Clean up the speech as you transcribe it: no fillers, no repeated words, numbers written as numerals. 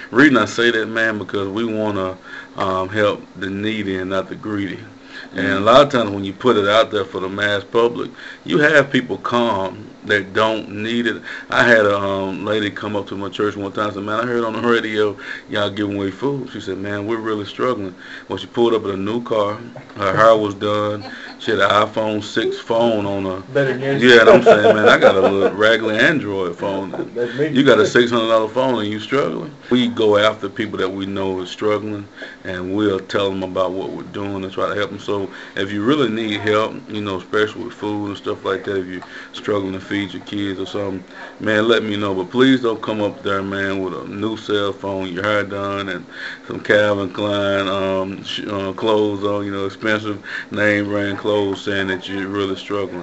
reason I say that, man, because we want to help the needy and not the greedy. And a lot of times when you put it out there for the mass public, you have people come that don't need it. I had a lady come up to my church one time and said, man, I heard on the radio y'all giving away food. She said, man, we're really struggling. When she pulled up in a new car, her hair was done. She had an iPhone 6 phone on her. Better than yours. Yeah, and I'm saying, man, I got a little regular Android phone. That's me. You got a $600 phone and you struggling. We go after people that we know is struggling, and we'll tell them about what we're doing and try to help them. So if you really need help, you know, especially with food and stuff like that, if you're struggling to feed your kids or something, man, let me know. But please don't come up there, man, with a new cell phone, your hair done, and some Calvin Klein clothes on, you know, expensive name brand clothes, saying that you're really struggling.